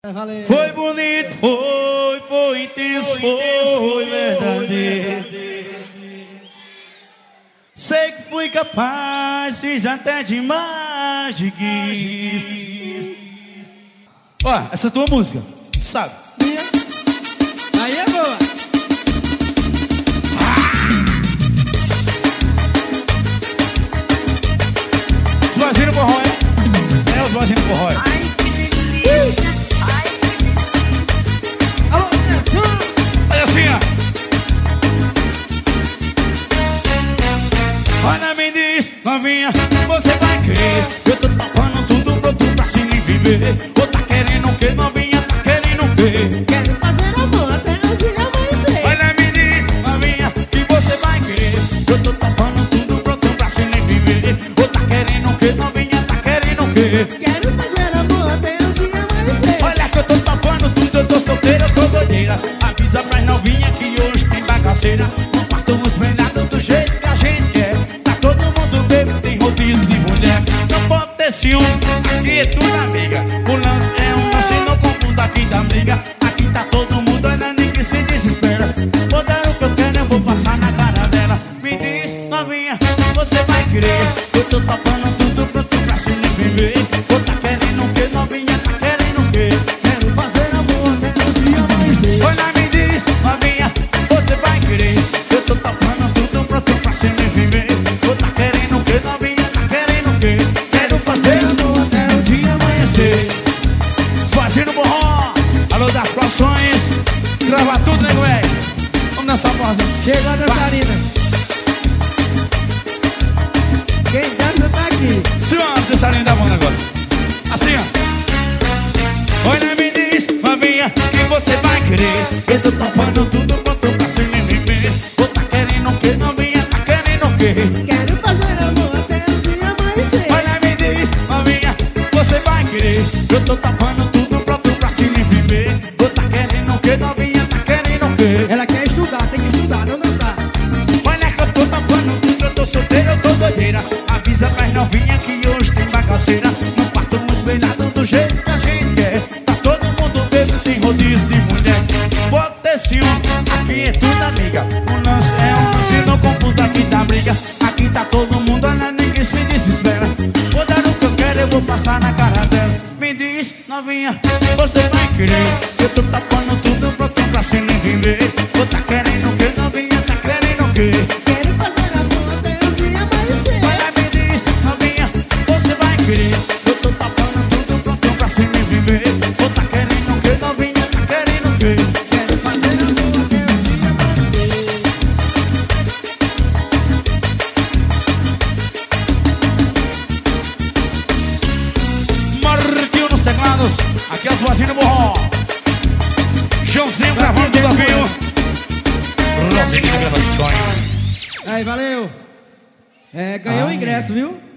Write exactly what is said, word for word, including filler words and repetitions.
Valeu. Foi bonito, foi, foi intenso, foi verdadeiro. Sei que fui capaz, fiz até demais de quis. Ó, essa é a tua música, sabe? Aí é boa. Os vozinhos no forró, é? É, os vozinhos no forró. Ai, que delícia! Ai, que delícia! Alô, atenção! Olha assim, ó. Olha, me diz, novinha, você vai crer. Eu tô topando tudo pronto pra se viver. Ou tá querendo o que, novinha, tá querendo o quê? Quero fazer amor até o dia amanhecer. Olha, me diz, novinha, que você vai crer. Eu tô topando tudo pronto pra se viver. Ou tá querendo o que, novinha, tá querendo o quê? Quero fazer amor até o dia amanhecer. Olha que eu tô topando tudo, eu tô solteira, eu tô doideira. Avisa pras novinha que hoje tem bagaceira. Não partam os vendados do jeito que a gente quer. Tá todo mundo bebo, tem rodízio de mulher. Não pode ter ciúme, aqui é tudo amiga. O lance é um lance, não confunda aqui da briga. Aqui tá todo mundo, ainda ninguém se desespera. Vou dar o que eu quero, eu vou passar na cara dela. Me diz, novinha, você vai querer. Eu tô topando tudo pronto pra se viver. Ou tá querendo o que, novinha, tá querendo o quê? Quero fazer amor até o dia amanhecer. Olha, me diz, novinha, você vai querer. Eu tô topando tudo pronto pra se viver. Ou tá querendo o que, novinha, tá querendo o quê? Quero fazer amor até o dia amanhecer. Fazendo borró, alô das profissões. Grava tudo, nego velho. Vamos dançar porra. Chegou a dançarina. Quem dança tá aqui. Se uma dançarina da banda agora. Assim, ó. Olha, me diz, novinha, que você vai querer. Eu tô topando tudo pronto pra se viver. Ou tá querendo o que, novinha, tá querendo o quê? Quero fazer amor até o dia amanhecer. Olha, me diz, novinha, você vai querer. Eu tô topando tudo pronto pra se viver. Ou tá querendo o que, novinha, tá querendo o quê? Ela quer estudar, tem que estudar, não dançar. Olha que eu tô topando tudo, eu tô solteira, eu tô doideira. Avisa pras novinha que hoje tem bagaceira. Não partam um espelhado do jeito que a gente quer. Tá todo mundo bebo, tem rodízio de mulher. Pode ter ciúme, aqui é tudo amiga. O lance é um lance, não confunda aqui da briga. Aqui tá todo mundo, olha, ninguém se desespera. Vou dar o que eu quero, eu vou passar na cara dela. Me diz, novinha, você vai querer. Eu tô tapando tudo pronto pra se viver. Ou tá querendo o que, novinha, tá querendo o quê? Quero fazer amor até o dia amanhecer. Olha, me diz, novinha, você vai querer. Eu tô tapando tudo pronto pra se viver. Ou tá querendo o que, novinha, tá querendo o quê? Quero fazer amor até o dia amanhecer. Marquinho nos teclados, aqui é os vozinhos do borró. Joãozinho gravando tudo ao vivo. Rosinha gravações. Aí, valeu. É, ganhou o ingresso, viu?